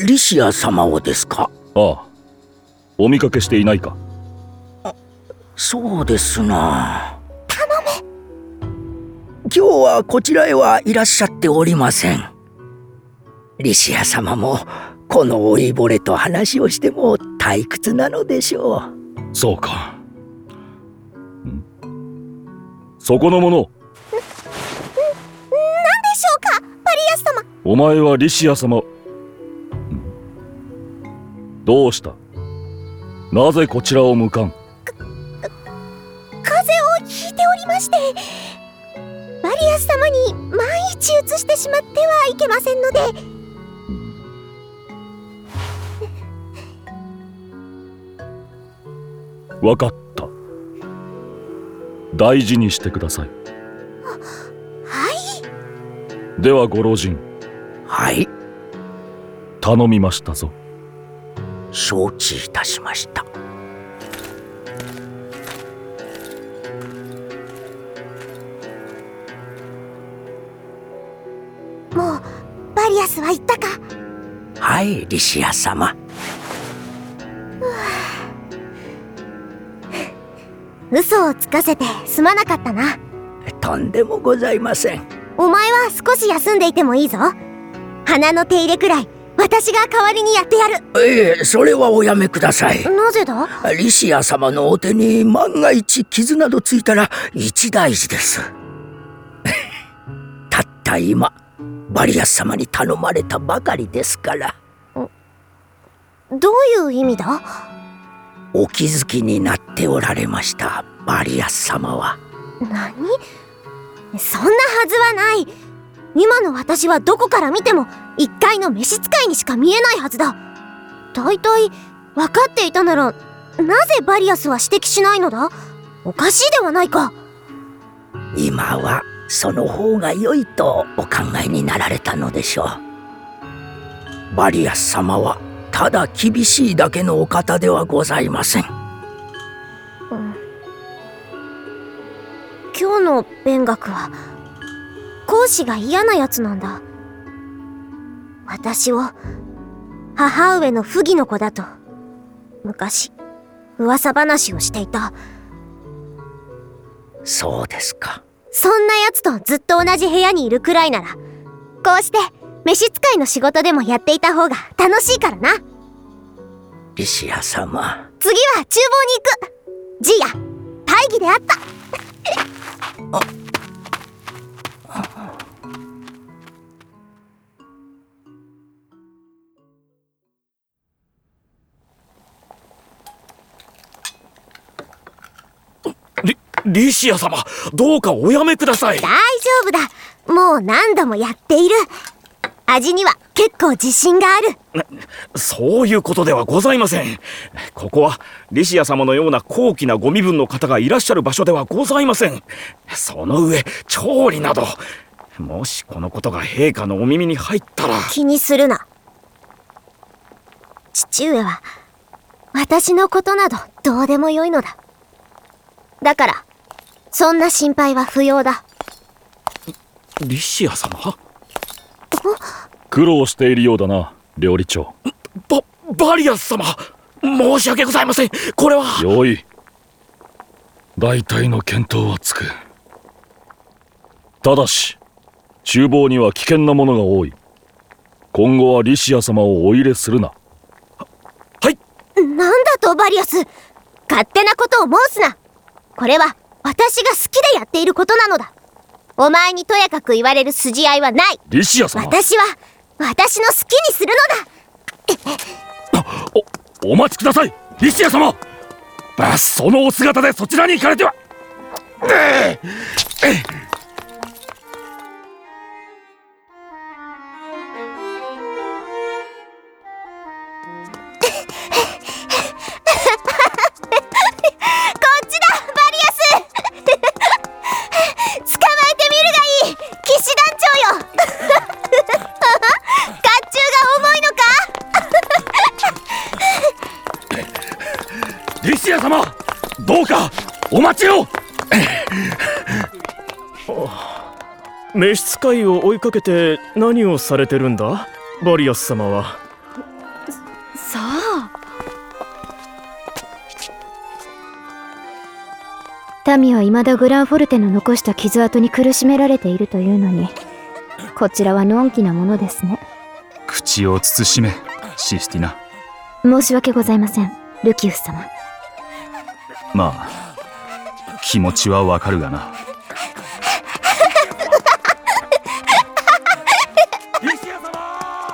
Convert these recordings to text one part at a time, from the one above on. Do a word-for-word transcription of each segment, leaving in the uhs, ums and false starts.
リシア様をですか？ ああ、お見かけしていないか？ あ、そうですな。 頼む。 今日はこちらへはいらっしゃっておりません。リシア様もこの老いぼれと話をしても退屈なのでしょう。そうか。ん？そこの者。ん？ん？ 何でしょうか、バリアス様。 お前はリシア様。どうした？なぜこちらを向かん？か風邪をひいておりまして、バリアス様に万一移してしまってはいけませんので。 わかった。大事にしてください。 はい。 ではご老人。 はい。 頼みましたぞ。 承知いたしました。 もうバリアスは言ったか？ はい、リシア様。 嘘をつかせてすまなかったな。 とんでもございません。 お前は少し休んでいてもいいぞ。花の手入れくらい私が代わりにやってやる。 ええ、それはおやめください。 なぜだ？ リシア様のお手に万が一傷などついたら一大事です。たった今バリアス様に頼まれたばかりですから。 どういう意味だ？ お気づきになっておられました、バリアス様は。 何？そんなはずはない。今の私はどこから見ても一介の召使いにしか見えないはずだ。だいたい分かっていたならなぜバリアスは指摘しないのだ？おかしいではないか。 今はその方が良いとお考えになられたのでしょう。バリアス様はただ厳しいだけのお方ではございません。 うん、今日の勉学は講師が嫌なやつなんだ。私を母上の不義の子だと昔噂話をしていた。 そうですか。 そんなやつとずっと同じ部屋にいるくらいならこうして召使いの仕事でもやっていた方が楽しいからな。 リシア様、 次は厨房に行く。ジーヤ、大義であった。 リ、リシア様、どうかおやめください。 大丈夫だ。もう何度もやっている。味には結構自信がある。 そういうことではございません。ここはリシア様のような高貴なご身分の方がいらっしゃる場所ではございません。その上調理など、もしこのことが陛下のお耳に入ったら。 気にするな。父上は私のことなどどうでもよいのだ。だからそんな心配は不要だ。 リシア様？ 苦労しているようだな、料理長。 バ、バリアス様、申し訳ございません。これは。 よい。大体の見当はつく。ただし厨房には危険なものが多い。今後はリシア様をお入れするな。 はい。 なんだとバリアス、勝手なことを申すな。これは私が好きでやっていることなのだ。お前にとやかく言われる筋合いはない。 リシア様、 私は私の好きにするのだ。お、お待ちください、リシア様。あ、そのお姿でそちらに行かれては。ええリシア様、どうかお待ちを。 召使いを追いかけて何をされてるんだ、バリアス様は。 民は未だグランフォルテの残した傷跡に苦しめられているというのに、こちらはのんきなものですね。 口を慎め、システィナ。 申し訳ございません、ルキウス様。 まあ気持ちはわかるがな。リシア様！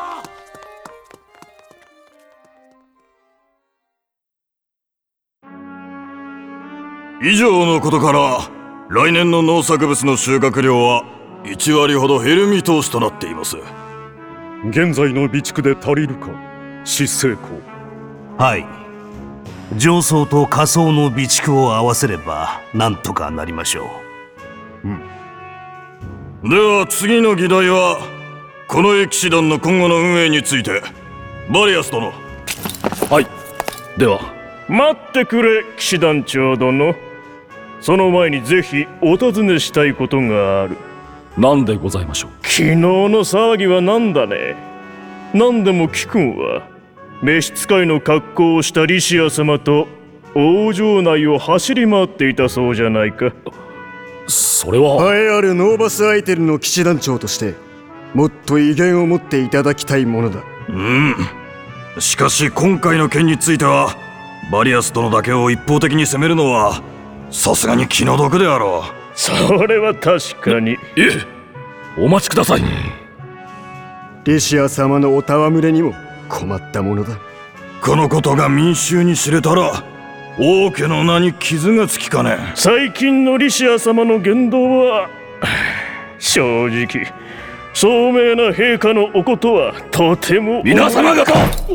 以上のことから来年の農作物の収穫量はいちわりほど減る見通しとなっています。 現在の備蓄で足りるか、執政公。 はい。上層と下層の備蓄を合わせればなんとかなりましょう。 うん。では次の議題はこの騎士団の今後の運営について。バリアス殿。 はい。では。 待ってくれ、騎士団長殿。その前にぜひお尋ねしたいことがある。 何でございましょう。 昨日の騒ぎは何だね。何でも貴君は召使いの格好をしたリシア様と王城内を走り回っていたそうじゃないか。 それは栄えあるノーバスアイテルの騎士団長としてもっと威厳を持っていただきたいものだ。 うん。しかし今回の件についてはバリアス殿だけを一方的に責めるのはさすがに気の毒であろう。 それは確かに。いえ、お待ちください。 リシア様のお戯れにも困ったものだ。 このことが民衆に知れたら王家の名に傷がつきかねん。 最近のリシア様の言動は正直聡明な陛下のおことはとても。 皆様方、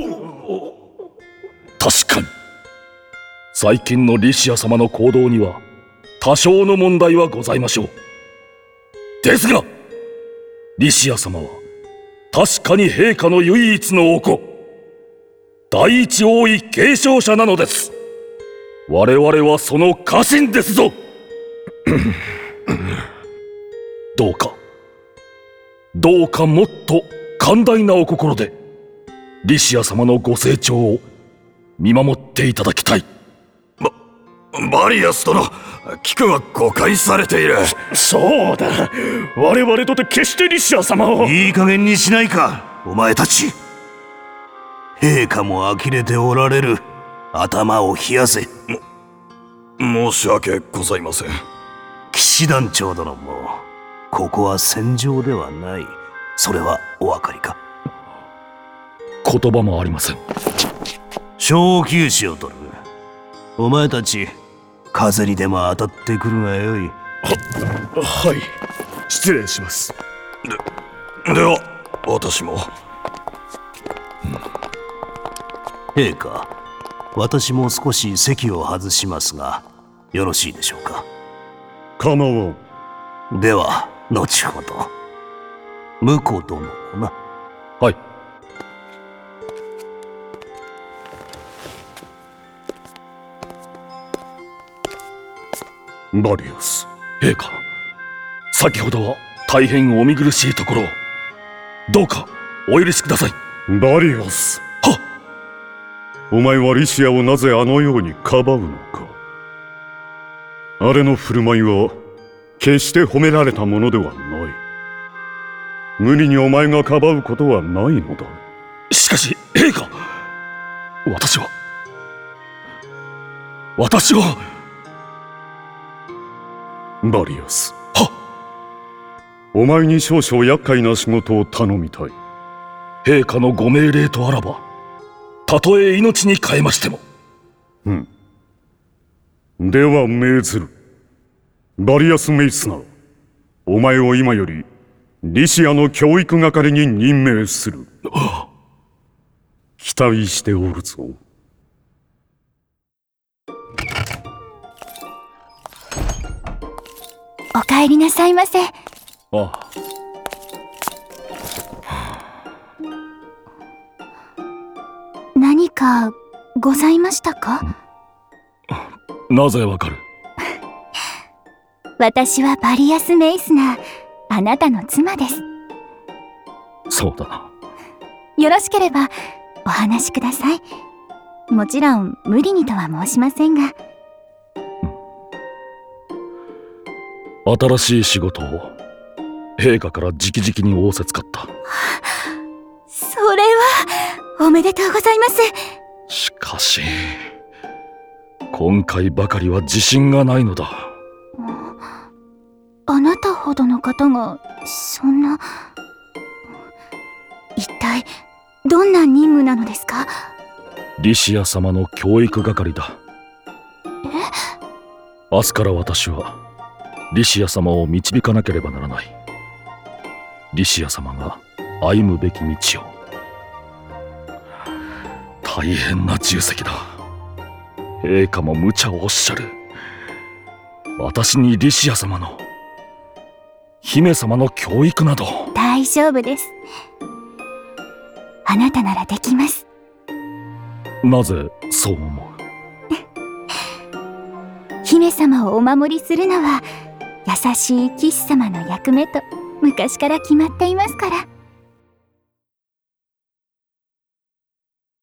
確かに最近のリシア様の行動には多少の問題はございましょう。ですがリシア様は確かに陛下の唯一のお子、第一王位継承者なのです。我々はその家臣ですぞ。どうかどうかもっと寛大なお心でリシア様のご成長を見守っていただきたい。 バ、バリアス殿、貴君は誤解されている。 そうだ、我々とて決してリシア様を。 いい加減にしないか、お前たち。陛下も呆れておられる。頭を冷やせ。 申し訳ございません。 騎士団長殿もここは戦場ではない。それはお分かりか。 言葉もありません。 小休止を取る。お前たち風にでも当たってくるがよい。 は、はい。失礼します。 で、では私も。 陛下、私も少し席を外しますがよろしいでしょうか。 構わん。 では後ほど。婿殿もな。 はい。 バリアス。 陛下、先ほどは大変お見苦しいところをどうかお許しください。 バリアス。 はっ。 お前はリシアをなぜあのようにかばうのか。あれの振る舞いは決して褒められたものではない。無理にお前がかばうことはないのだ。 しかし陛下、私は私はバリアス。 はっ。 お前に少々厄介な仕事を頼みたい。 陛下のご命令とあらばたとえ命に代えましても。 うん。では命ずる。バリアス・メイスナー、お前を今よりリシアの教育係に任命する。期待しておるぞ。 お帰りなさいませ。 ああ。 何かございましたか？ なぜわかる？ 私はバリアス・メイスナー、あなたの妻です。 そうだな。 よろしければお話しください。もちろん無理にとは申しませんが。 新しい仕事を陛下から直々に仰せつかった。 それはおめでとうございます。 しかし今回ばかりは自信がないのだ。 あなたほどの方がそんな。一体どんな任務なのですか？ リシア様の教育係だ。 え？ 明日から私はリシア様を導かなければならない。リシア様が歩むべき道を。大変な重責だ。陛下も無茶をおっしゃる。私にリシア様の姫様の教育など。 大丈夫です。あなたならできます。 なぜそう思う？ 姫様をお守りするのは優しい騎士様の役目と昔から決まっていますから。